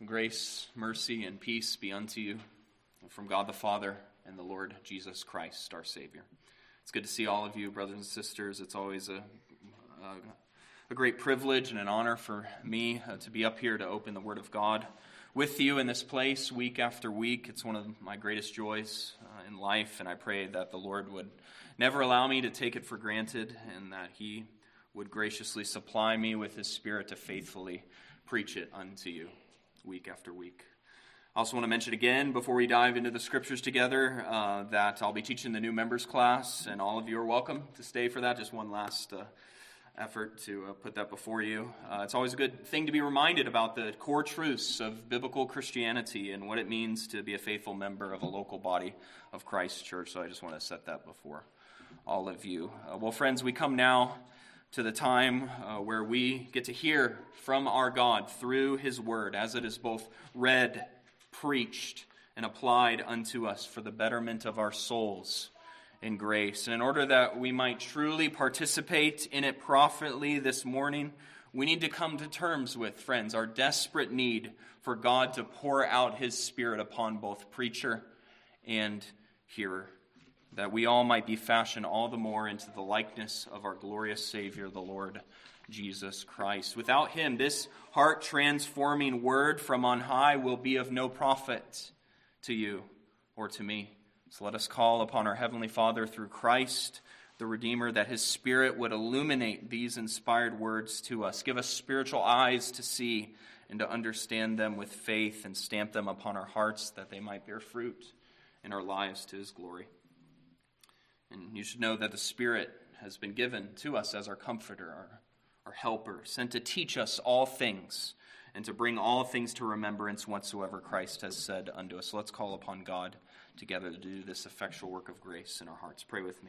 Grace, mercy, and peace be unto you from God the Father and the Lord Jesus Christ, our Savior. It's good to see all of you, brothers and sisters. It's always a great privilege and an honor for me to be up here to open the Word of God with you in this place week after week. It's one of my greatest joys in life, and I pray that the Lord would never allow me to take it for granted and that He would graciously supply me with His Spirit to faithfully preach it unto you week after week. I also want to mention again, before we dive into the scriptures together, that I'll be teaching the new members class, and all of you are welcome to stay for that. Just one last effort to put that before you. It's always a good thing to be reminded about the core truths of biblical Christianity and what it means to be a faithful member of a local body of Christ Church. So I just want to set that before all of you. Well, friends, we come now to the time where we get to hear from our God through His Word, as it is both read, preached, and applied unto us for the betterment of our souls in grace. And in order that we might truly participate in it profitably this morning, we need to come to terms with, friends, our desperate need for God to pour out His Spirit upon both preacher and hearer, that we all might be fashioned all the more into the likeness of our glorious Savior, the Lord Jesus Christ. Without Him, this heart-transforming word from on high will be of no profit to you or to me. So let us call upon our Heavenly Father through Christ, the Redeemer, that His Spirit would illuminate these inspired words to us. Give us spiritual eyes to see and to understand them with faith, and stamp them upon our hearts that they might bear fruit in our lives to His glory. And you should know that the Spirit has been given to us as our comforter, our helper, sent to teach us all things and to bring all things to remembrance whatsoever Christ has said unto us. So let's call upon God together to do this effectual work of grace in our hearts. Pray with me.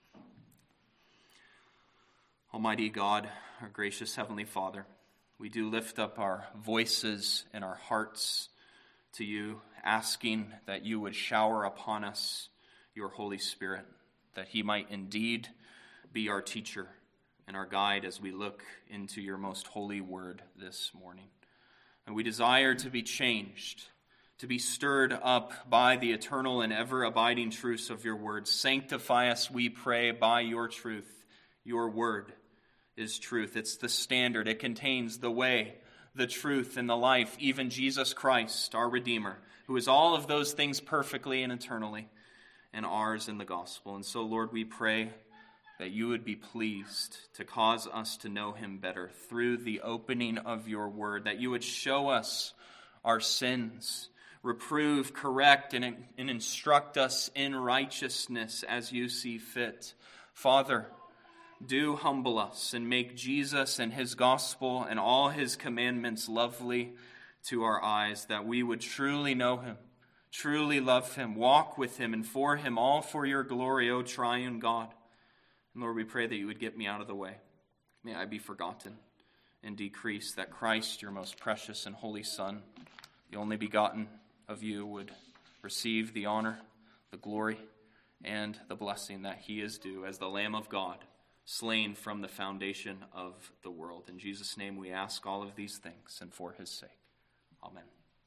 Almighty God, our gracious Heavenly Father, we do lift up our voices and our hearts to you, asking that you would shower upon us your Holy Spirit, that He might indeed be our teacher and our guide as we look into your most holy word this morning. And we desire to be changed, to be stirred up by the eternal and ever-abiding truths of your word. Sanctify us, we pray, by your truth. Your word is truth. It's the standard. It contains the way, the truth, and the life, even Jesus Christ, our Redeemer, who is all of those things perfectly and eternally, and ours in the gospel. And so, Lord, we pray that you would be pleased to cause us to know Him better through the opening of your word, that you would show us our sins, reprove, correct, and instruct us in righteousness as you see fit. Father, do humble us and make Jesus and His gospel and all His commandments lovely to our eyes, that we would truly know Him, truly love Him, walk with Him, and for Him, all for your glory, O triune God. And Lord, we pray that you would get me out of the way. May I be forgotten and decrease, that Christ, your most precious and holy Son, the only begotten of you, would receive the honor, the glory, and the blessing that He is due as the Lamb of God, slain from the foundation of the world. In Jesus' name we ask all of these things, and for His sake. Amen.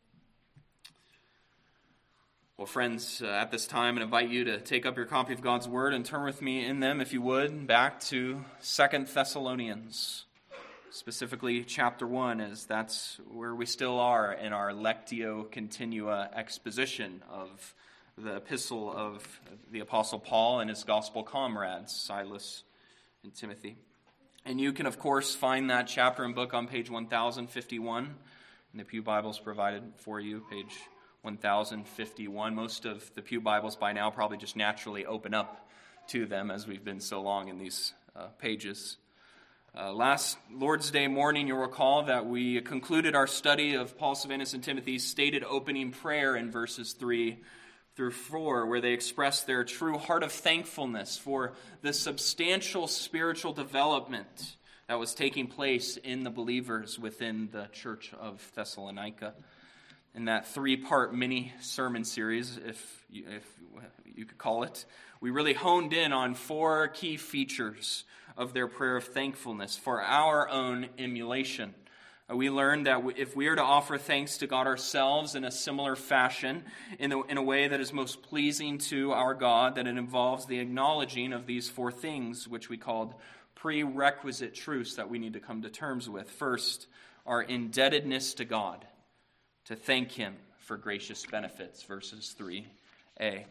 Well, friends, at this time, I invite you to take up your copy of God's Word and turn with me in them, if you would, back to 2 Thessalonians, specifically chapter 1, as that's where we still are in our Lectio Continua exposition of the epistle of the Apostle Paul and his gospel comrades, Silas and Timothy. And you can, of course, find that chapter and book on page 1051 in the Pew Bibles provided for you, page 1051. Most of the Pew Bibles by now probably just naturally open up to them, as we've been so long in these pages. Last Lord's Day morning, you'll recall that we concluded our study of Paul, Silvanus, and Timothy's stated opening prayer in verses 3 through 4, where they express their true heart of thankfulness for the substantial spiritual development that was taking place in the believers within the church of Thessalonica. In that three-part mini-sermon series, if you could call it, we really honed in on four key features of their prayer of thankfulness for our own emulation. We learned that if we are to offer thanks to God ourselves in a similar fashion, in a way that is most pleasing to our God, that it involves the acknowledging of these four things, which we called prerequisite truths that we need to come to terms with. First, our indebtedness to God, to thank Him for gracious benefits, verse 3a.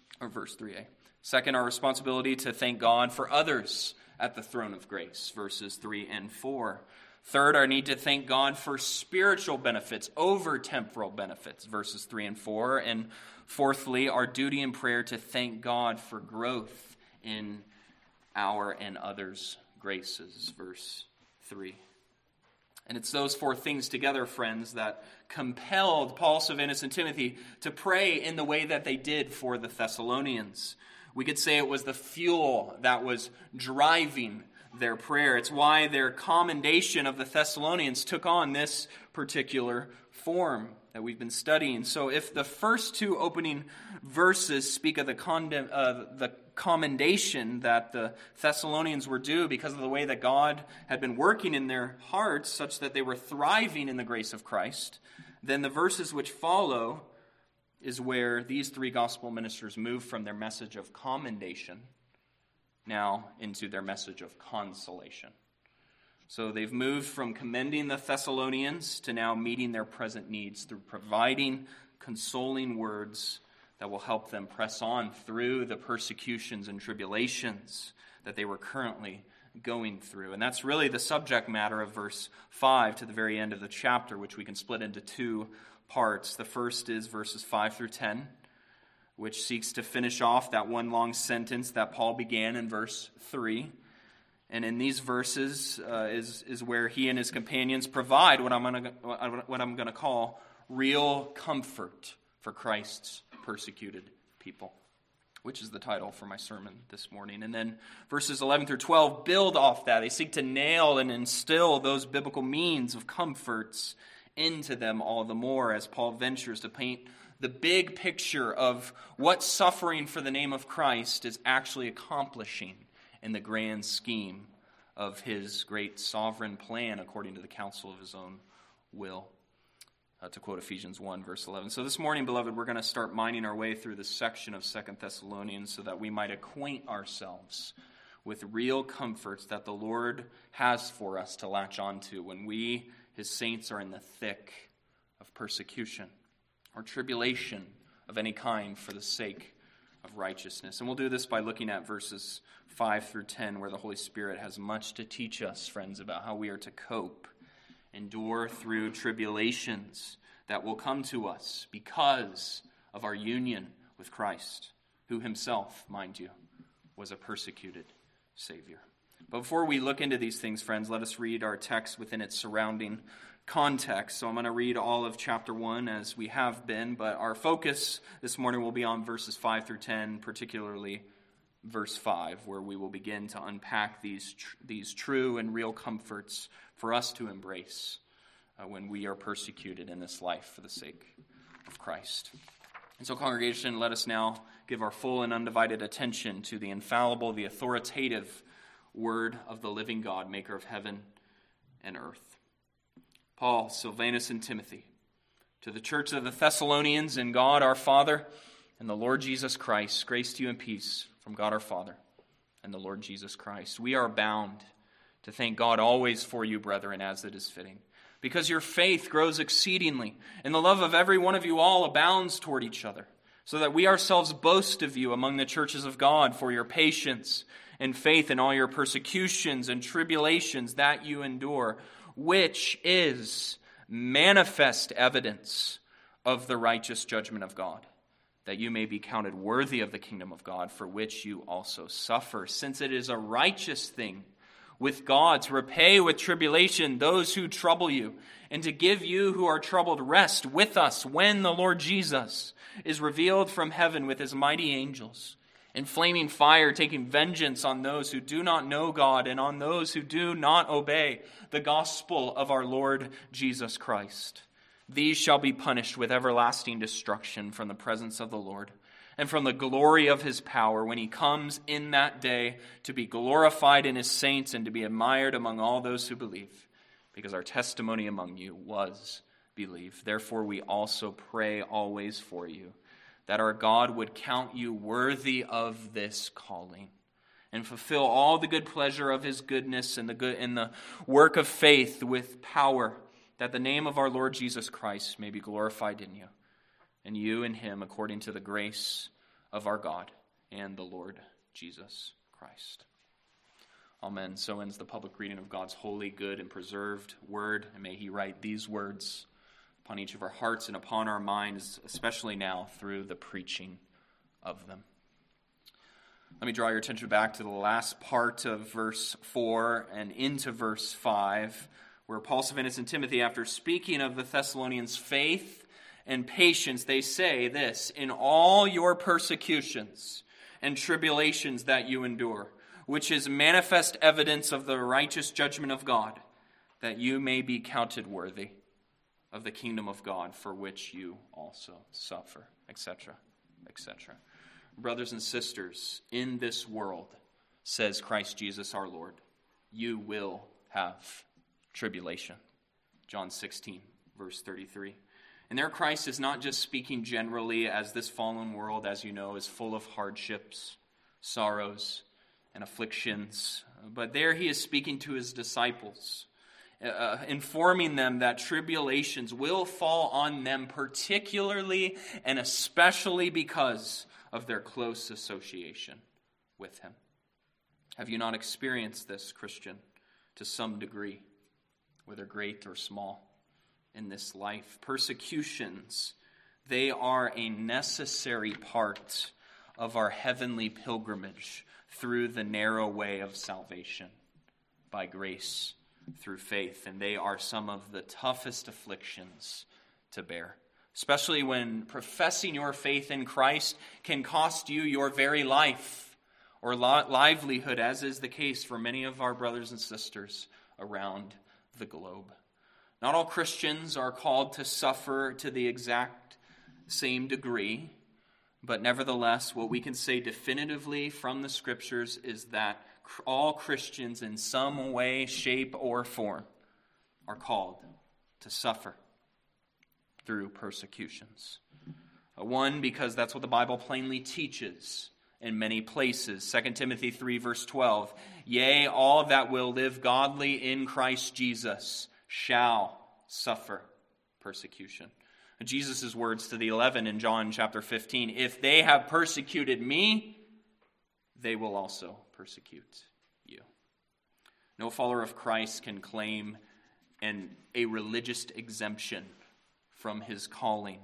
Second, our responsibility to thank God for others at the throne of grace, verses 3 and 4. Third, our need to thank God for spiritual benefits over temporal benefits, verses 3 and 4. And fourthly, our duty in prayer to thank God for growth in our and others' graces, verse 3. And it's those four things together, friends, that compelled Paul, Silvanus, and Timothy to pray in the way that they did for the Thessalonians. We could say it was the fuel that was driving their prayer. It's why their commendation of the Thessalonians took on this particular form that we've been studying. So if the first two opening verses speak of the commendation that the Thessalonians were due because of the way that God had been working in their hearts such that they were thriving in the grace of Christ, then the verses which follow is where these three gospel ministers move from their message of commendation now into their message of consolation. So they've moved from commending the Thessalonians to now meeting their present needs through providing consoling words that will help them press on through the persecutions and tribulations that they were currently going through. And that's really the subject matter of verse 5 to the very end of the chapter, which we can split into two parts. The first is verses 5 through 10, which seeks to finish off that one long sentence that Paul began in verse 3. And in these verses is where he and his companions provide what I'm going to call real comfort for Christ's persecuted people, which is the title for my sermon this morning. And then verses 11 through 12 build off that. They seek to nail and instill those biblical means of comforts into them all the more as Paul ventures to paint the big picture of what suffering for the name of Christ is actually accomplishing in the grand scheme of his great sovereign plan according to the counsel of his own will. To quote Ephesians 1, verse 11. So this morning, beloved, we're going to start mining our way through this section of 2 Thessalonians so that we might acquaint ourselves with real comforts that the Lord has for us to latch onto when we, his saints, are in the thick of persecution or tribulation of any kind for the sake of righteousness. And we'll do this by looking at verses 5 through 10, where the Holy Spirit has much to teach us, friends, about how we are to cope, endure through tribulations that will come to us because of our union with Christ, who himself, mind you, was a persecuted Savior. But before we look into these things, friends, let us read our text within its surrounding context. So I'm going to read all of chapter 1 as we have been, but our focus this morning will be on verses 5 through 10, particularly verse 5, where we will begin to unpack these true and real comforts for us to embrace when we are persecuted in this life for the sake of Christ. And so, congregation, let us now give our full and undivided attention to the infallible, the authoritative word of the living God, maker of heaven and earth. Paul, Silvanus, and Timothy, to the church of the Thessalonians in God our Father and the Lord Jesus Christ, grace to you and peace from God our Father and the Lord Jesus Christ. We are bound to thank God always for you, brethren, as it is fitting, because your faith grows exceedingly, and the love of every one of you all abounds toward each other, so that we ourselves boast of you among the churches of God for your patience and faith in all your persecutions and tribulations that you endure, which is manifest evidence of the righteous judgment of God, that you may be counted worthy of the kingdom of God, for which you also suffer, since it is a righteous thing with God to repay with tribulation those who trouble you, and to give you who are troubled rest with us when the Lord Jesus is revealed from heaven with his mighty angels, in flaming fire, taking vengeance on those who do not know God and on those who do not obey the gospel of our Lord Jesus Christ. These shall be punished with everlasting destruction from the presence of the Lord and from the glory of his power when he comes in that day to be glorified in his saints and to be admired among all those who believe, because our testimony among you was believed. Therefore we also pray always for you, that our God would count you worthy of this calling, and fulfill all the good pleasure of his goodness and the work of faith with power, that the name of our Lord Jesus Christ may be glorified in you, and you in him, according to the grace of our God and the Lord Jesus Christ. Amen. So ends the public reading of God's holy, good, and preserved word. And may he write these words upon each of our hearts and upon our minds, especially now through the preaching of them. Let me draw your attention back to the last part of verse 4 and into verse 5, where Paul, Silvanus, and Timothy, after speaking of the Thessalonians' faith and patience, they say this: in all your persecutions and tribulations that you endure, which is manifest evidence of the righteous judgment of God, that you may be counted worthy of the kingdom of God, for which you also suffer, etc., etc. Brothers and sisters, in this world, says Christ Jesus our Lord, you will have tribulation. John 16, verse 33. And there Christ is not just speaking generally, as this fallen world, as you know, is full of hardships, sorrows, and afflictions. But there he is speaking to his disciples, informing them that tribulations will fall on them, particularly and especially because of their close association with him. Have you not experienced this, Christian, to some degree, whether great or small, in this life? Persecutions, they are a necessary part of our heavenly pilgrimage through the narrow way of salvation, by grace, through faith. And they are some of the toughest afflictions to bear, especially when professing your faith in Christ can cost you your very life or livelihood, as is the case for many of our brothers and sisters around the globe. Not all Christians are called to suffer to the exact same degree, but nevertheless, what we can say definitively from the Scriptures is that all Christians in some way, shape, or form are called to suffer through persecutions. One, because that's what the Bible plainly teaches in many places. 2 Timothy 3, verse 12, yea, all that will live godly in Christ Jesus shall suffer persecution. Jesus' words to the 11 in John chapter 15, if they have persecuted me, they will also persecute you. No follower of Christ can claim a religious exemption from his calling,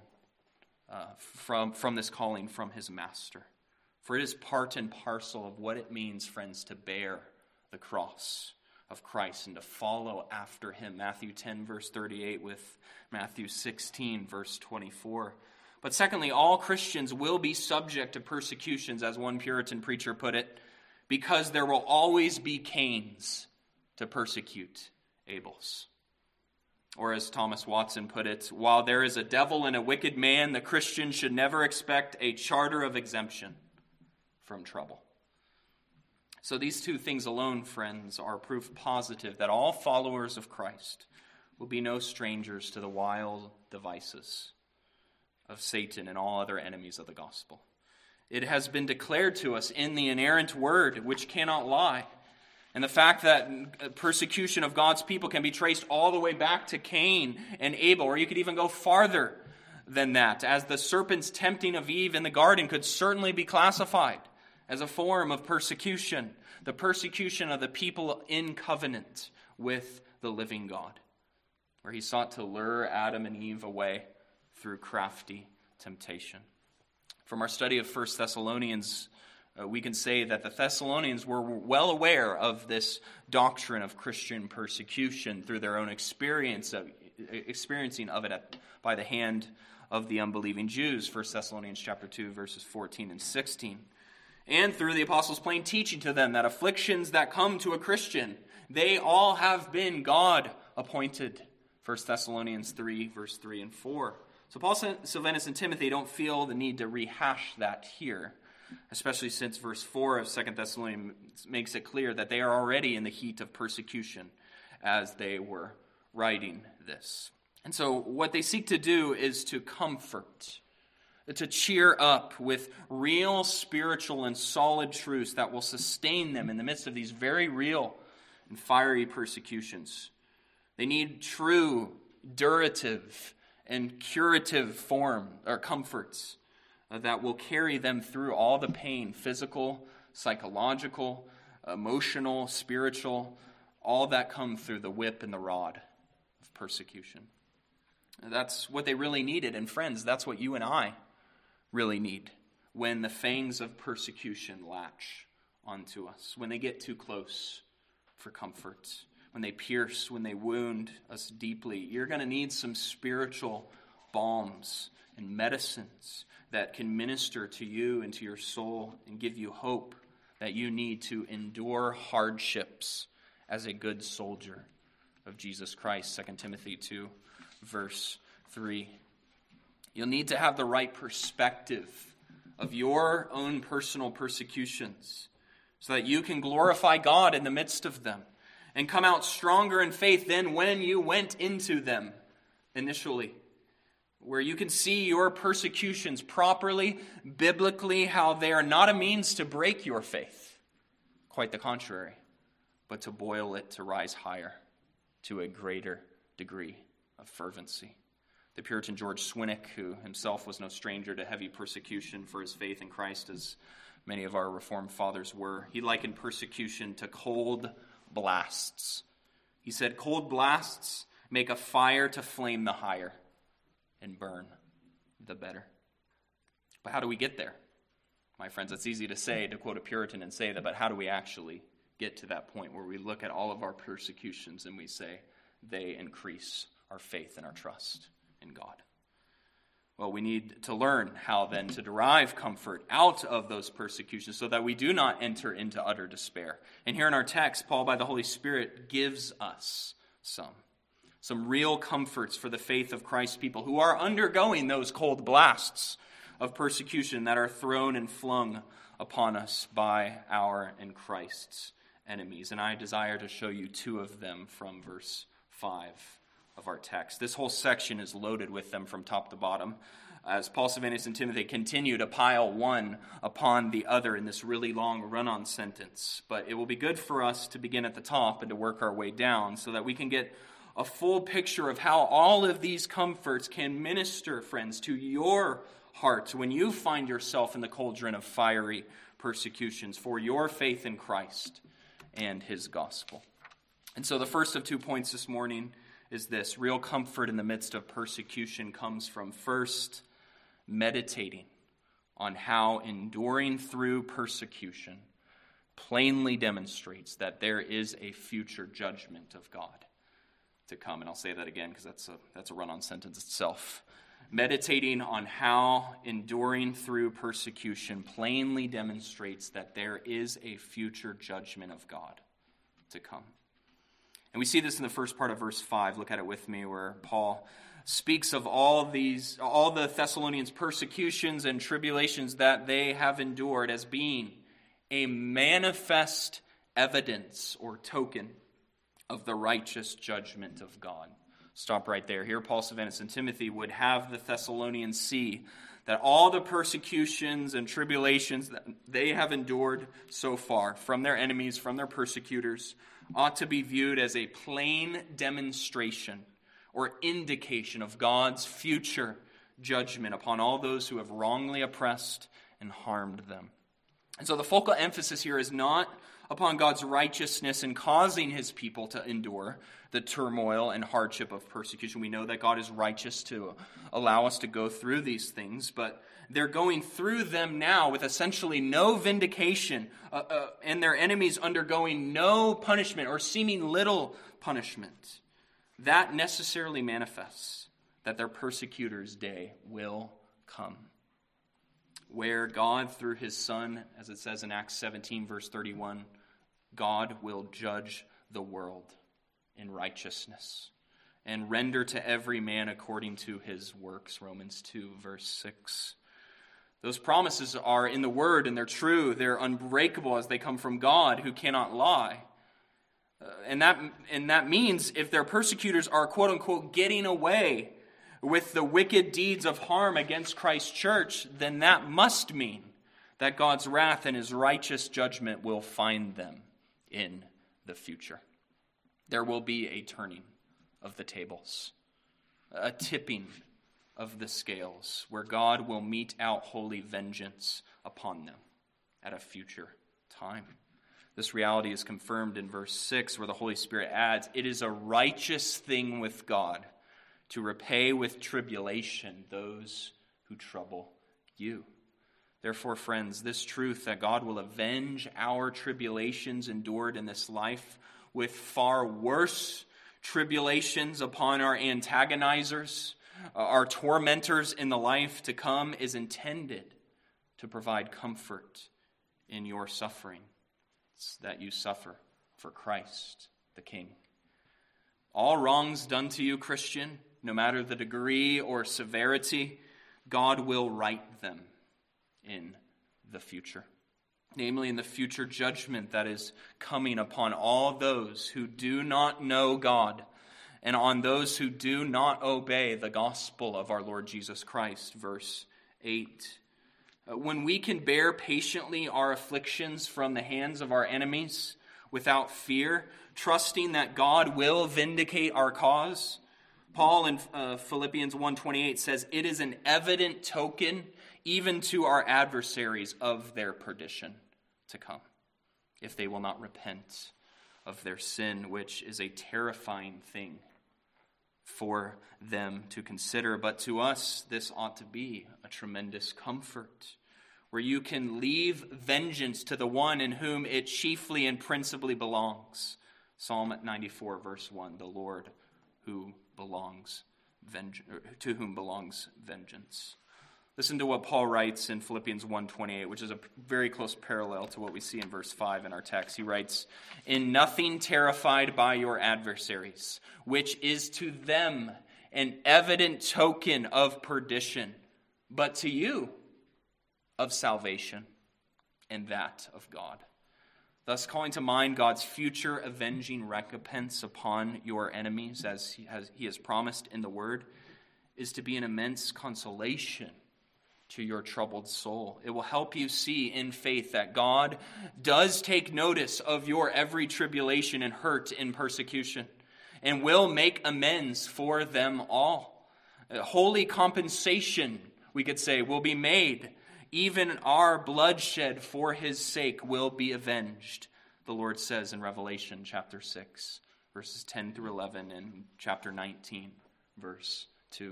from this calling from his master. For it is part and parcel of what it means, friends, to bear the cross of Christ and to follow after him. Matthew 10, verse 38 with Matthew 16, verse 24. But secondly, all Christians will be subject to persecutions, as one Puritan preacher put it, because there will always be Cains to persecute Abels. Or as Thomas Watson put it, while there is a devil and a wicked man, the Christian should never expect a charter of exemption from trouble. So these two things alone, friends, are proof positive that all followers of Christ will be no strangers to the wild devices of Satan and all other enemies of the gospel. It has been declared to us in the inerrant word, which cannot lie. And the fact that persecution of God's people can be traced all the way back to Cain and Abel, or you could even go farther than that, as the serpent's tempting of Eve in the garden could certainly be classified as a form of persecution, the persecution of the people in covenant with the living God, where he sought to lure Adam and Eve away through crafty temptation. From our study of 1 Thessalonians, we can say that the Thessalonians were well aware of this doctrine of Christian persecution through their own experiencing of it by the hand of the unbelieving Jews, 1 Thessalonians chapter 2, verses 14 and 16. And through the apostles' plain teaching to them that afflictions that come to a Christian, they all have been God-appointed. 1 Thessalonians 3, verse 3 and 4. So Paul, Silvanus, and Timothy don't feel the need to rehash that here, especially since verse 4 of 2 Thessalonians makes it clear that they are already in the heat of persecution as they were writing this. And so what they seek to do is to comfort, to cheer up with real spiritual and solid truths that will sustain them in the midst of these very real and fiery persecutions. They need true, durative, and curative form or comforts that will carry them through all the pain, physical, psychological, emotional, spiritual, all that come through the whip and the rod of persecution. That's what they really needed. And friends, that's what you and I really need when the fangs of persecution latch onto us, when they get too close for comfort, when they pierce, when they wound us deeply. You're going to need some spiritual balms and medicines that can minister to you and to your soul and give you hope that you need to endure hardships as a good soldier of Jesus Christ. 2 Timothy 2, verse 3. You'll need to have the right perspective of your own personal persecutions so that you can glorify God in the midst of them and come out stronger in faith than when you went into them initially. Where you can see your persecutions properly, biblically, how they are not a means to break your faith. Quite the contrary, but to boil it to rise higher to a greater degree of fervency. The Puritan George Swinnock, who himself was no stranger to heavy persecution for his faith in Christ, as many of our Reformed fathers were, he likened persecution to cold blasts. He said, "Cold blasts make a fire to flame the higher and burn the better." But how do we get there? My friends, it's easy to say, to quote a Puritan and say that, but how do we actually get to that point where we look at all of our persecutions and we say, they increase our faith and our trust in God? Well, we need to learn how then to derive comfort out of those persecutions so that we do not enter into utter despair. And here in our text, Paul, by the Holy Spirit, gives us some real comforts for the faith of Christ's people who are undergoing those cold blasts of persecution that are thrown and flung upon us by our and Christ's enemies. And I desire to show you two of them from verse 5 of our text. This whole section is loaded with them from top to bottom, as Paul, Silvanus, and Timothy continue to pile one upon the other in this really long run-on sentence. But it will be good for us to begin at the top and to work our way down so that we can get a full picture of how all of these comforts can minister, friends, to your heart when you find yourself in the cauldron of fiery persecutions for your faith in Christ and his gospel. And so the first of 2 points this morning is this: real comfort in the midst of persecution comes from first meditating on how enduring through persecution plainly demonstrates that there is a future judgment of God to come. And I'll say that again because that's a run-on sentence itself. Meditating on how enduring through persecution plainly demonstrates that there is a future judgment of God to come. And we see this in the first part of verse 5. Look at it with me, where Paul speaks of all the Thessalonians' persecutions and tribulations that they have endured as being a manifest evidence or token of the righteous judgment of God. Stop right there. Here, Paul, Silvanus, and Timothy would have the Thessalonians see that all the persecutions and tribulations that they have endured so far from their enemies, from their persecutors, ought to be viewed as a plain demonstration or indication of God's future judgment upon all those who have wrongly oppressed and harmed them. And so the focal emphasis here is not upon God's righteousness in causing his people to endure the turmoil and hardship of persecution. We know that God is righteous to allow us to go through these things, but they're going through them now with essentially no vindication, and their enemies undergoing no punishment or seeming little punishment. That necessarily manifests that their persecutors' day will come, where God, through his Son, as it says in Acts 17, verse 31, God will judge the world in righteousness and render to every man according to his works, Romans 2, verse 6. Those promises are in the Word, and they're true. They're unbreakable as they come from God, who cannot lie. And that means if their persecutors are, quote unquote, getting away with the wicked deeds of harm against Christ's church, then that must mean that God's wrath and his righteous judgment will find them in the future. There will be a turning of the tables, a tipping of the scales, where God will mete out holy vengeance upon them at a future time. This reality is confirmed in verse 6, where the Holy Spirit adds, "It is a righteous thing with God to repay with tribulation those who trouble you." Therefore, friends, this truth that God will avenge our tribulations endured in this life with far worse tribulations upon our antagonizers, our tormentors in the life to come, is intended to provide comfort in your suffering, that you suffer for Christ the King. All wrongs done to you, Christian, no matter the degree or severity, God will right them in the future. Namely, in the future judgment that is coming upon all those who do not know God and on those who do not obey the gospel of our Lord Jesus Christ. Verse 8. When we can bear patiently our afflictions from the hands of our enemies without fear, trusting that God will vindicate our cause, Paul in Philippians 1:28 says, "It is an evident token even to our adversaries of their perdition to come, if they will not repent of their sin," which is a terrifying thing for them to consider. But to us, this ought to be a tremendous comfort, where you can leave vengeance to the one in whom it chiefly and principally belongs. Psalm 94, verse 1, "The Lord to whom belongs vengeance." Listen to what Paul writes in Philippians 1:28, which is a very close parallel to what we see in verse 5 in our text. He writes, "In nothing terrified by your adversaries, which is to them an evident token of perdition, but to you of salvation, and that of God." Thus calling to mind God's future avenging recompense upon your enemies, as he has promised in the Word, is to be an immense consolation to your troubled soul. It will help you see in faith that God does take notice of your every tribulation and hurt and persecution, and will make amends for them all. Holy compensation, we could say, will be made. Even our bloodshed for his sake will be avenged, the Lord says in Revelation chapter 6, verses 10 through 11, and chapter 19, verse 2.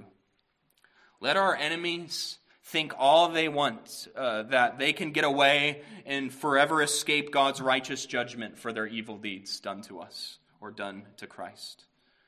Let our enemies think all they want, that they can get away and forever escape God's righteous judgment for their evil deeds done to us or done to Christ.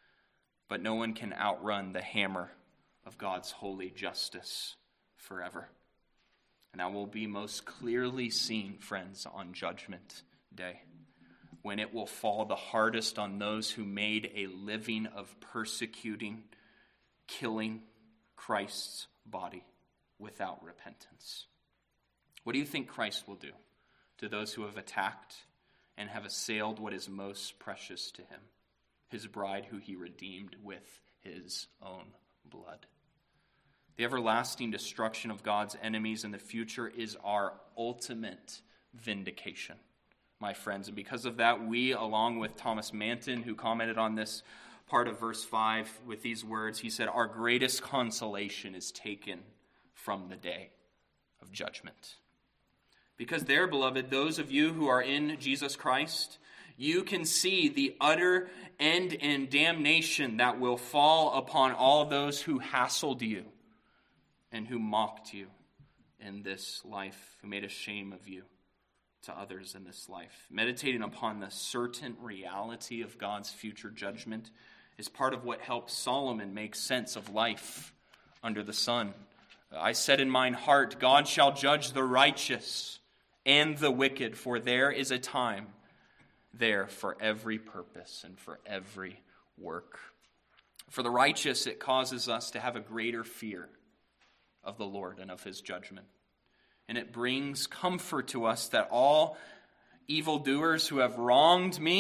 But no one can outrun the hammer of God's holy justice forever. And that will be most clearly seen, friends, on Judgment Day, when it will fall the hardest on those who made a living of persecuting, killing Christ's body without repentance. What do you think Christ will do to those who have attacked and have assailed what is most precious to him, his bride who he redeemed with his own blood? The everlasting destruction of God's enemies in the future is our ultimate vindication, my friends. And because of that, we, along with Thomas Manton, who commented on this part of verse 5 with these words, he said, "Our greatest consolation is taken from the day of judgment." Because there, beloved, those of you who are in Jesus Christ, you can see the utter end and damnation that will fall upon all those who hassled you and who mocked you in this life, who made a shame of you to others in this life. Meditating upon the certain reality of God's future judgment is part of what helps Solomon make sense of life under the sun. "I said in mine heart, God shall judge the righteous and the wicked, for there is a time there for every purpose and for every work." For the righteous, it causes us to have a greater fear of the Lord and of his judgment. And it brings comfort to us that all evildoers who have wronged me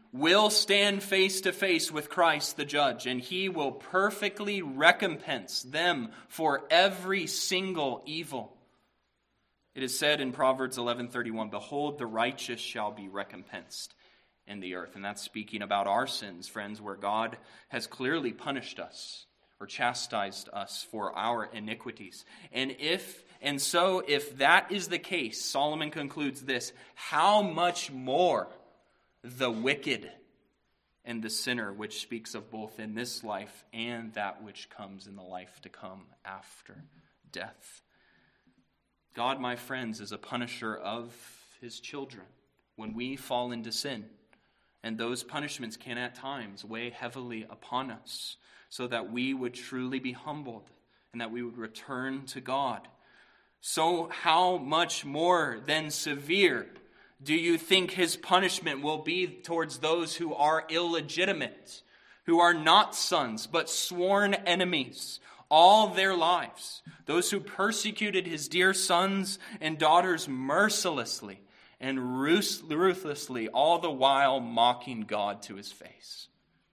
will stand face to face with Christ the judge, and he will perfectly recompense them for every single evil. It is said in Proverbs 11:31, "Behold, the righteous shall be recompensed in the earth." And that's speaking about our sins, friends, where God has clearly punished us or chastised us for our iniquities. And if that is the case, Solomon concludes this: how much more the wicked and the sinner, which speaks of both in this life and that which comes in the life to come after death. God, my friends, is a punisher of his children when we fall into sin. And those punishments can at times weigh heavily upon us, so that we would truly be humbled and that we would return to God. So how much more than severe do you think his punishment will be towards those who are illegitimate, who are not sons, but sworn enemies all their lives, those who persecuted his dear sons and daughters mercilessly and ruthlessly, all the while mocking God to his face?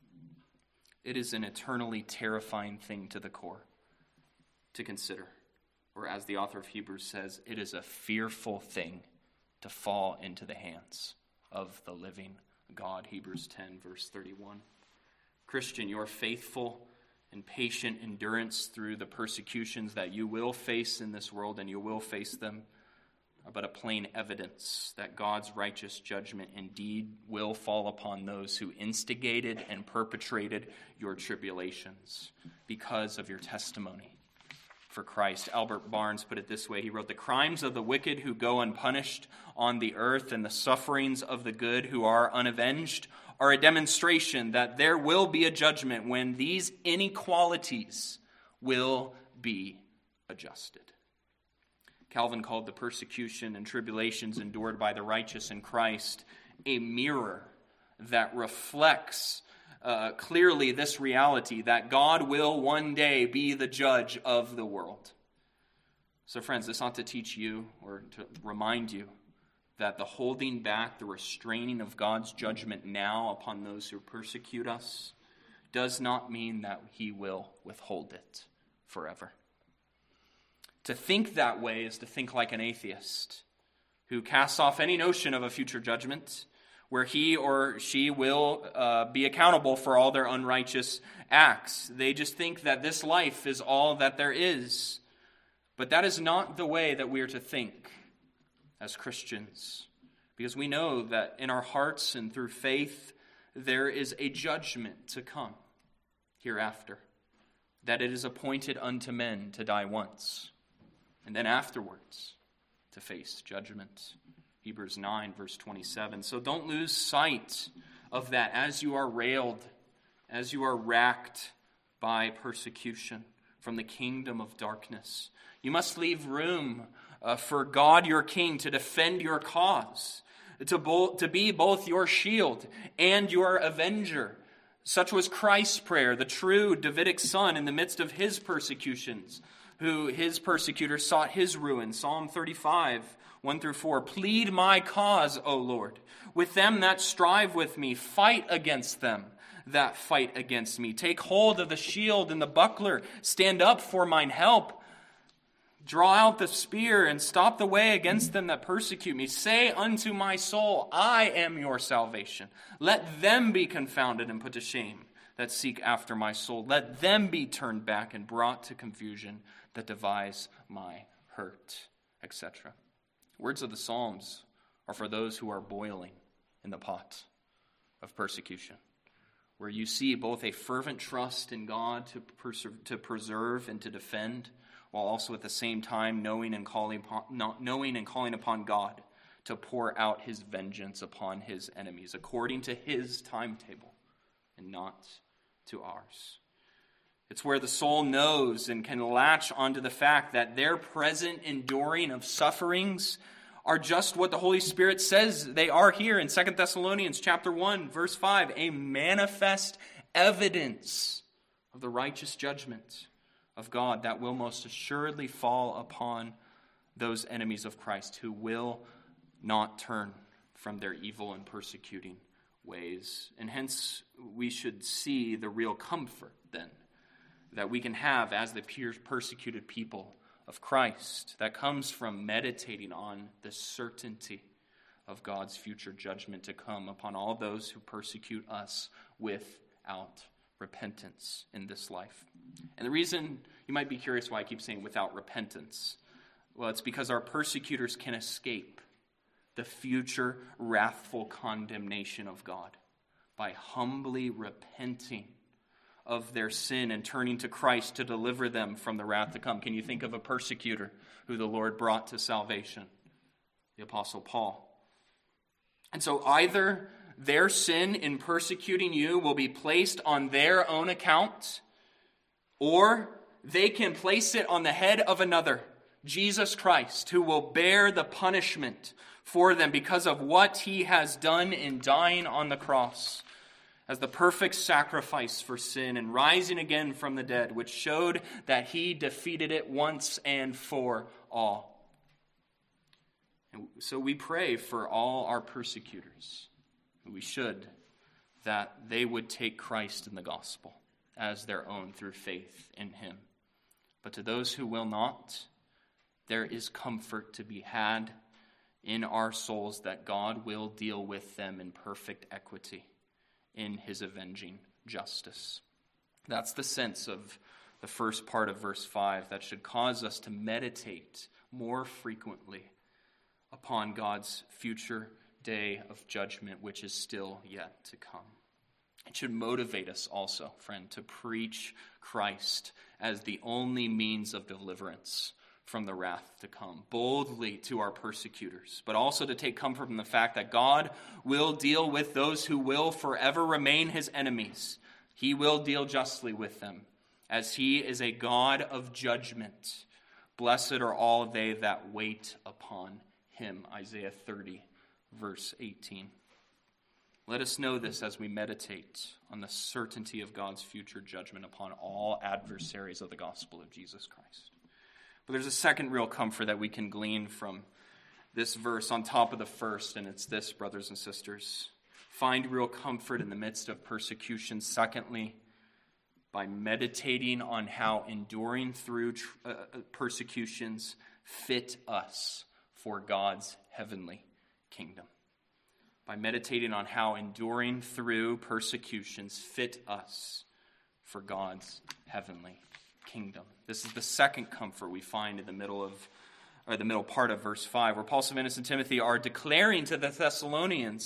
It is an eternally terrifying thing to the core to consider. Or as the author of Hebrews says, it is a fearful thing to fall into the hands of the living God. Hebrews 10, verse 31. Christian, your faithful and patient endurance through the persecutions that you will face in this world, and you will face them, are but a plain evidence that God's righteous judgment indeed will fall upon those who instigated and perpetrated your tribulations because of your testimony for Christ. Albert Barnes put it this way. He wrote, "The crimes of the wicked who go unpunished on the earth and the sufferings of the good who are unavenged are a demonstration that there will be a judgment when these inequalities will be adjusted." Calvin called the persecution and tribulations endured by the righteous in Christ a mirror that reflects clearly this reality that God will one day be the judge of the world. So friends, this ought to teach you or to remind you that the holding back, the restraining of God's judgment now upon those who persecute us does not mean that he will withhold it forever. To think that way is to think like an atheist who casts off any notion of a future judgment where he or she will be accountable for all their unrighteous acts. They just think that this life is all that there is. But that is not the way that we are to think as Christians, because we know that in our hearts and through faith there is a judgment to come hereafter, that it is appointed unto men to die once, and then afterwards to face judgment. Hebrews 9, verse 27. So don't lose sight of that as you are railed, as you are racked by persecution from the kingdom of darkness. You must leave room for God your King to defend your cause, to be both your shield and your avenger. Such was Christ's prayer, the true Davidic son in the midst of his persecutions, who his persecutors sought his ruin. Psalm 35, 1-4. "Plead my cause, O Lord, with them that strive with me. Fight against them that fight against me. Take hold of the shield and the buckler. Stand up for mine help. Draw out the spear and stop the way against them that persecute me. Say unto my soul, I am your salvation. Let them be confounded and put to shame that seek after my soul. Let them be turned back and brought to confusion that devise my hurt," etc. Words of the Psalms are for those who are boiling in the pot of persecution, where you see both a fervent trust in God to preserve and to defend, while also at the same time knowing and calling upon God to pour out his vengeance upon his enemies according to his timetable and not to ours. It's where the soul knows and can latch onto the fact that their present enduring of sufferings are just what the Holy Spirit says they are here in 2 Thessalonians chapter 1, verse 5, a manifest evidence of the righteous judgment of God that will most assuredly fall upon those enemies of Christ who will not turn from their evil and persecuting ways. And hence, we should see the real comfort then that we can have as the persecuted people of Christ that comes from meditating on the certainty of God's future judgment to come upon all those who persecute us without repentance in this life. And the reason you might be curious why I keep saying without repentance, well, it's because our persecutors can escape the future wrathful condemnation of God by humbly repenting of their sin and turning to Christ to deliver them from the wrath to come. Can you think of a persecutor who the Lord brought to salvation? The Apostle Paul. And so either their sin in persecuting you will be placed on their own account, or they can place it on the head of another, Jesus Christ, who will bear the punishment for them because of what he has done in dying on the cross as the perfect sacrifice for sin and rising again from the dead, which showed that he defeated it once and for all. And so we pray for all our persecutors. We should, that they would take Christ in the gospel as their own through faith in him. But to those who will not, there is comfort to be had in our souls that God will deal with them in perfect equity in his avenging justice. That's the sense of the first part of verse 5 that should cause us to meditate more frequently upon God's future day of judgment, which is still yet to come. It should motivate us also, friend, to preach Christ as the only means of deliverance from the wrath to come, boldly to our persecutors, but also to take comfort from the fact that God will deal with those who will forever remain his enemies. He will deal justly with them, as he is a God of judgment. Blessed are all they that wait upon him. Isaiah 30, verse 18. Let us know this as we meditate on the certainty of God's future judgment upon all adversaries of the gospel of Jesus Christ. But there's a second real comfort that we can glean from this verse on top of the first, and it's this, brothers and sisters. Find real comfort in the midst of persecution. Secondly, by meditating on how enduring through persecutions fit us for God's heavenly kingdom. By meditating on how enduring through persecutions fit us for God's heavenly kingdom. This is the second comfort we find in the middle part of verse 5, where Paul, Silvanus, and Timothy are declaring to the Thessalonians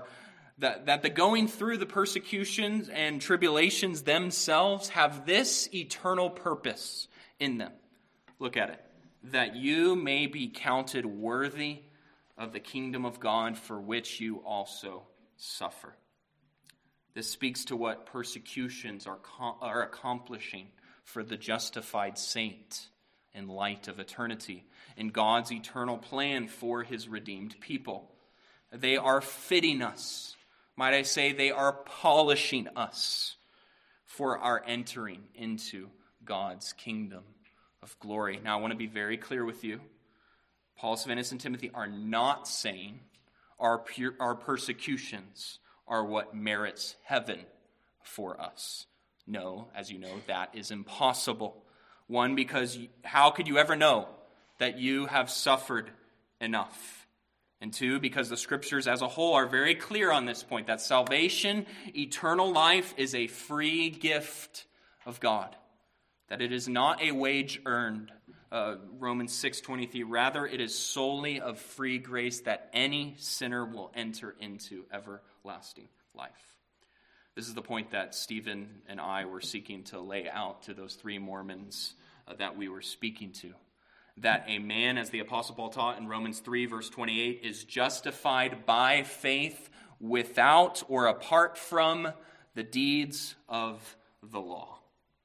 that the going through the persecutions and tribulations themselves have this eternal purpose in them. Look at it. That you may be counted worthy of the kingdom of God for which you also suffer. This speaks to what persecutions are accomplishing for the justified saint in light of eternity, in God's eternal plan for his redeemed people. They are fitting us. Might I say, they are polishing us for our entering into God's kingdom of glory. Now, I want to be very clear with you. Paul, Silvanus, and Timothy are not saying our persecutions are what merits heaven for us. No, as you know, that is impossible. One, because how could you ever know that you have suffered enough? And two, because the scriptures as a whole are very clear on this point, that salvation, eternal life, is a free gift of God. That it is not a wage earned. Romans 6:23, rather it is solely of free grace that any sinner will enter into everlasting life. This is the point that Stephen and I were seeking to lay out to those three Mormons that we were speaking to. That a man, as the Apostle Paul taught in Romans 3, verse 28, is justified by faith without or apart from the deeds of the law.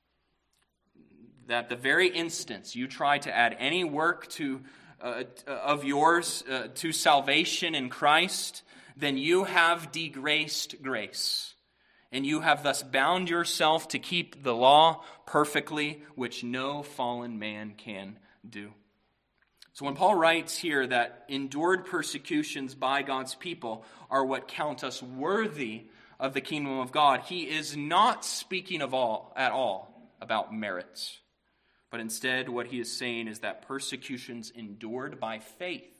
That the very instance you try to add any work of yours to salvation in Christ, then you have degraced grace. And you have thus bound yourself to keep the law perfectly, which no fallen man can do. So when Paul writes here that endured persecutions by God's people are what count us worthy of the kingdom of God, he is not speaking at all about merit. But instead, what he is saying is that persecutions endured by faith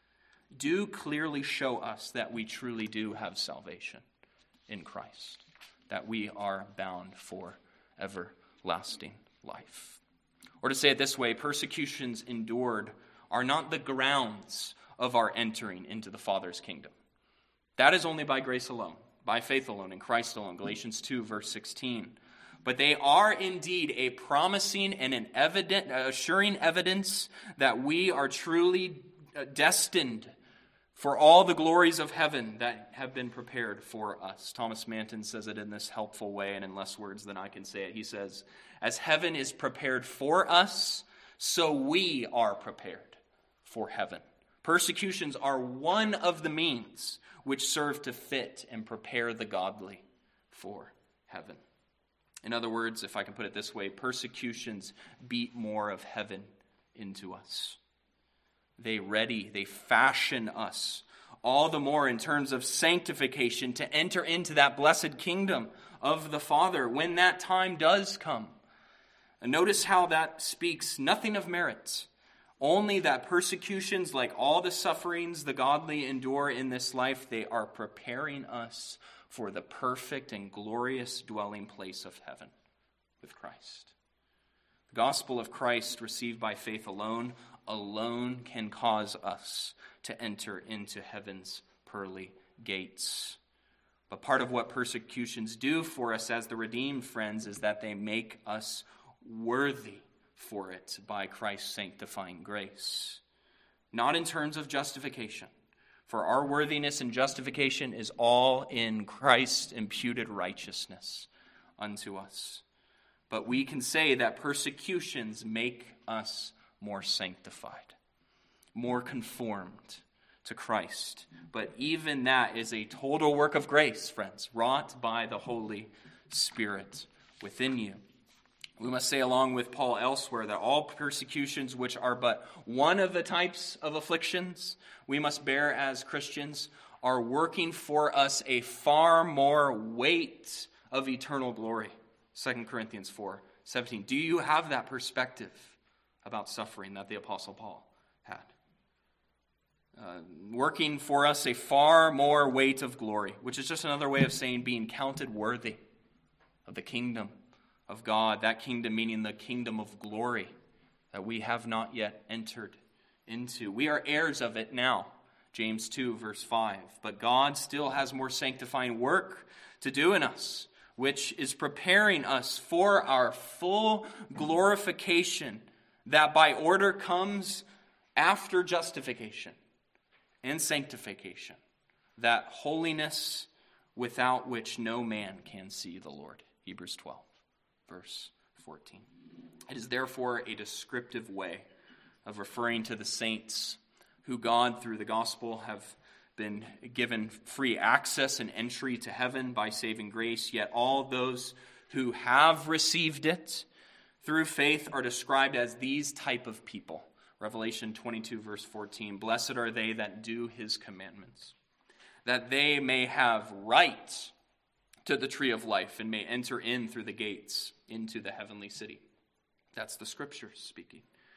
do clearly show us that we truly do have salvation in Christ, that we are bound for everlasting life. Or to say it this way, persecutions endured are not the grounds of our entering into the Father's kingdom. That is only by grace alone, by faith alone, in Christ alone, Galatians 2, verse 16. But they are indeed a promising and an assuring evidence that we are truly destined for all the glories of heaven that have been prepared for us. Thomas Manton says it in this helpful way and in less words than I can say it. He says, as heaven is prepared for us, so we are prepared for heaven. Persecutions are one of the means which serve to fit and prepare the godly for heaven. In other words, if I can put it this way, persecutions beat more of heaven into us. They fashion us all the more in terms of sanctification to enter into that blessed kingdom of the Father when that time does come. And notice how that speaks nothing of merit, only that persecutions, like all the sufferings the godly endure in this life, they are preparing us for the perfect and glorious dwelling place of heaven with Christ. The gospel of Christ received by faith alone can cause us to enter into heaven's pearly gates. But part of what persecutions do for us as the redeemed, friends, is that they make us worthy for it by Christ's sanctifying grace. Not in terms of justification, for our worthiness and justification is all in Christ's imputed righteousness unto us. But we can say that persecutions make us more sanctified, more conformed to Christ. But even that is a total work of grace, friends, wrought by the Holy Spirit within you. We must say along with Paul elsewhere that all persecutions, which are but one of the types of afflictions we must bear as Christians, are working for us a far more weight of eternal glory. 2 Corinthians 4:17. Do you have that perspective about suffering that the Apostle Paul had? Working for us a far more weight of glory, which is just another way of saying being counted worthy of the kingdom of God, that kingdom meaning the kingdom of glory that we have not yet entered into. We are heirs of it now, James 2, verse 5. But God still has more sanctifying work to do in us, which is preparing us for our full glorification that by order comes after justification and sanctification, that holiness without which no man can see the Lord. Hebrews 12. Verse 14. It is therefore a descriptive way of referring to the saints who God, through the gospel, have been given free access and entry to heaven by saving grace. Yet all those who have received it through faith are described as these type of people. Revelation 22, verse 14. Blessed are they that do his commandments, that they may have right to the tree of life and may enter in through the gates into the heavenly city. That's the scriptures speaking.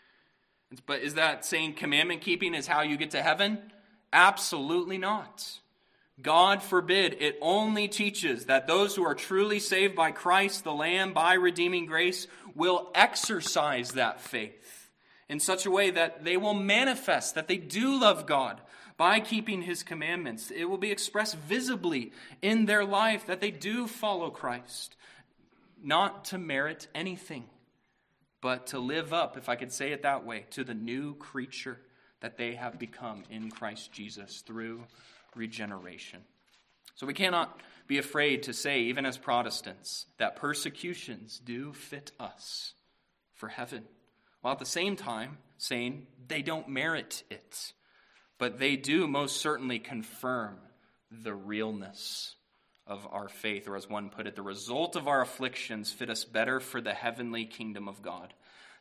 But is that saying commandment keeping is how you get to heaven? Absolutely not. God forbid. It only teaches that those who are truly saved by Christ, the Lamb, by redeeming grace, will exercise that faith in such a way that they will manifest that they do love God by keeping his commandments. It will be expressed visibly in their life that they do follow Christ, not to merit anything, but to live up, if I could say it that way, to the new creature that they have become in Christ Jesus through regeneration. So we cannot be afraid to say, even as Protestants, that persecutions do fit us for heaven, while at the same time saying they don't merit it. But they do most certainly confirm the realness of our faith, or as one put it, the result of our afflictions fit us better for the heavenly kingdom of God,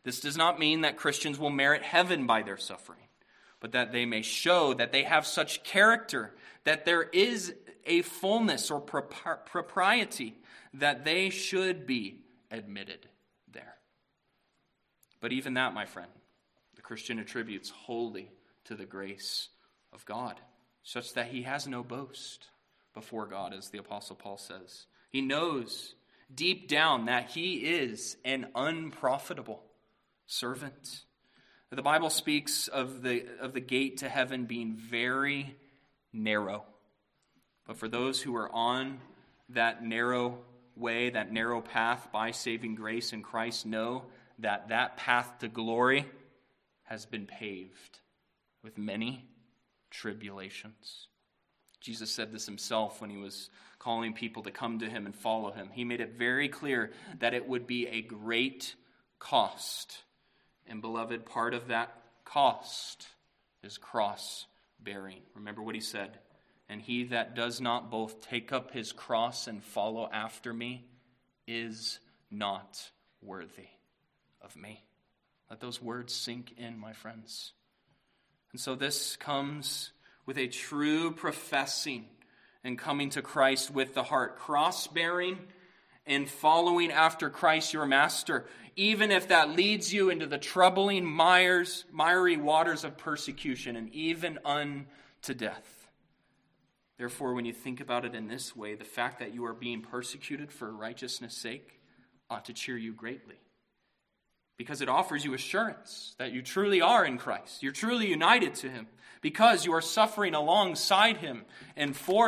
This does not mean that Christians will merit heaven by their suffering, but that they may show that they have such character, that there is a fullness or propriety, that they should be admitted there. But even that, my friend, the Christian attributes wholly to the grace of God, such that he has no boast before God, as the Apostle Paul says. He knows deep down that he is an unprofitable servant. The Bible speaks of the gate to heaven being very narrow. But for those who are on that narrow way, that narrow path by saving grace in Christ, know that that path to glory has been paved with many tribulations. Jesus said this himself when he was calling people to come to him and follow him. He made it very clear that it would be a great cost. And beloved, part of that cost is cross bearing. Remember what he said. And he that does not both take up his cross and follow after me is not worthy of me. Let those words sink in, my friends. And so this comes with a true professing and coming to Christ with the heart, cross-bearing and following after Christ your master, even if that leads you into the troubling miry waters of persecution and even unto death. Therefore, when you think about it in this way, the fact that you are being persecuted for righteousness' sake ought to cheer you greatly, because it offers you assurance that you truly are in Christ. You're truly united to him, because you are suffering alongside him and for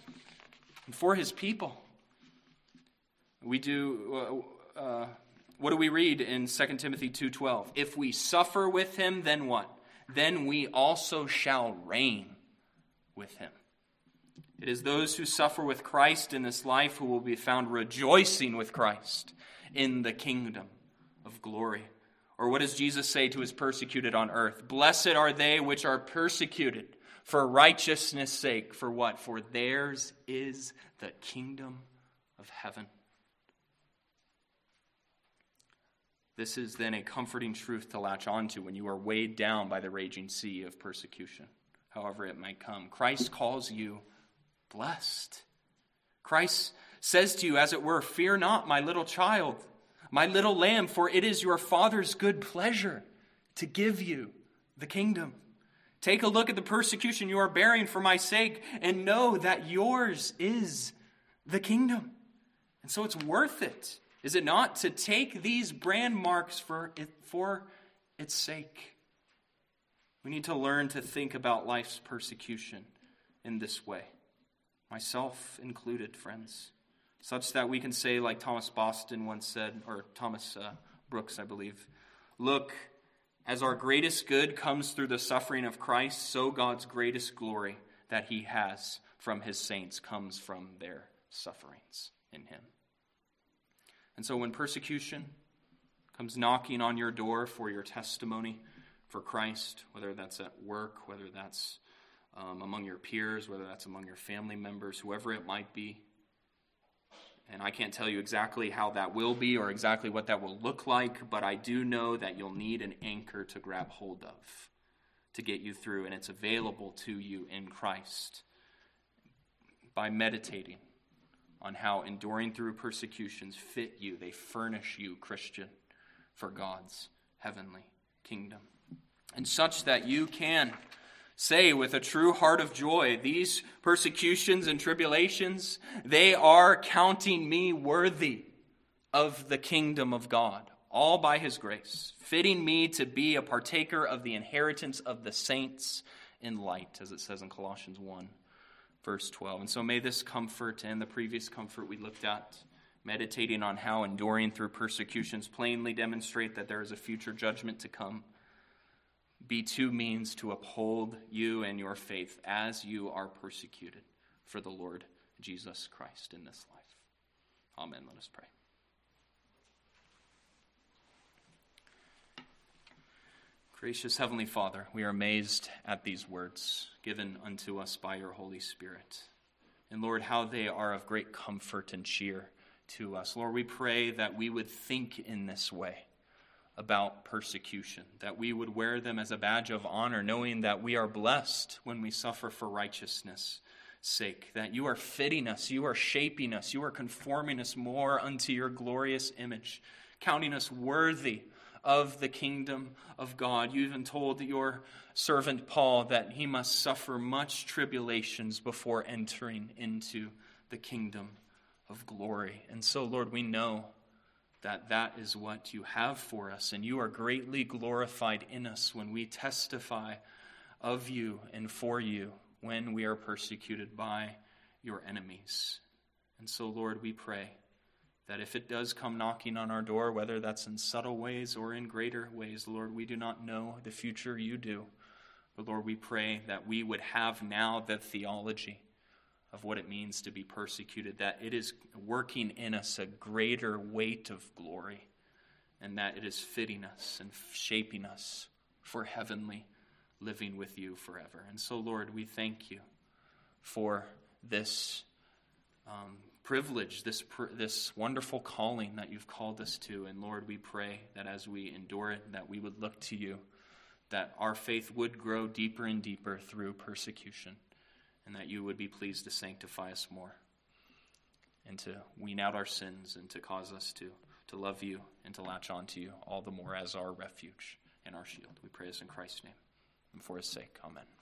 his people. We do, what do we read in 2 Timothy 2:12? If we suffer with him, then what? Then we also shall reign with him. It is those who suffer with Christ in this life who will be found rejoicing with Christ in the kingdom of glory. Or what does Jesus say to his persecuted on earth? Blessed are they which are persecuted for righteousness' sake. For what? For theirs is the kingdom of heaven. This is then a comforting truth to latch onto when you are weighed down by the raging sea of persecution, however it might come. Christ calls you blessed. Christ says to you, as it were, fear not, my little child, my little lamb, for it is your Father's good pleasure to give you the kingdom. Take a look at the persecution you are bearing for my sake and know that yours is the kingdom. And so it's worth it, is it not, to take these brand marks for its sake. We need to learn to think about life's persecution in this way, myself included, friends, such that we can say, like Thomas Boston once said, or Thomas Brooks, I believe, look, as our greatest good comes through the suffering of Christ, so God's greatest glory that he has from his saints comes from their sufferings in him. And so when persecution comes knocking on your door for your testimony for Christ, whether that's at work, whether that's among your peers, whether that's among your family members, whoever it might be. And I can't tell you exactly how that will be or exactly what that will look like, but I do know that you'll need an anchor to grab hold of to get you through, and it's available to you in Christ by meditating on how enduring through persecutions fit you. They furnish you, Christian, for God's heavenly kingdom. And such that you can say with a true heart of joy, these persecutions and tribulations, they are counting me worthy of the kingdom of God, all by his grace, fitting me to be a partaker of the inheritance of the saints in light, as it says in Colossians 1, verse 12. And so may this comfort and the previous comfort we looked at, meditating on how enduring through persecutions plainly demonstrate that there is a future judgment to come, be two means to uphold you and your faith as you are persecuted for the Lord Jesus Christ in this life. Amen. Let us pray. Gracious Heavenly Father, we are amazed at these words given unto us by your Holy Spirit. And Lord, how they are of great comfort and cheer to us. Lord, we pray that we would think in this way about persecution, that we would wear them as a badge of honor, knowing that we are blessed when we suffer for righteousness' sake, that you are fitting us, you are shaping us, you are conforming us more unto your glorious image, counting us worthy of the kingdom of God. You even told your servant Paul that he must suffer much tribulations before entering into the kingdom of glory. And so, Lord, we know that that is what you have for us, and you are greatly glorified in us when we testify of you and for you when we are persecuted by your enemies. And so, Lord, we pray that if it does come knocking on our door, whether that's in subtle ways or in greater ways, Lord, we do not know the future, you do. But Lord, we pray that we would have now the theology of what it means to be persecuted, that it is working in us a greater weight of glory, and that it is fitting us and shaping us for heavenly living with you forever. And so, Lord, we thank you for this privilege, this wonderful calling that you've called us to. And Lord, we pray that as we endure it, that we would look to you, that our faith would grow deeper and deeper through persecution, and that you would be pleased to sanctify us more and to wean out our sins and to cause us to love you and to latch on to you all the more as our refuge and our shield. We pray this in Christ's name and for his sake. Amen.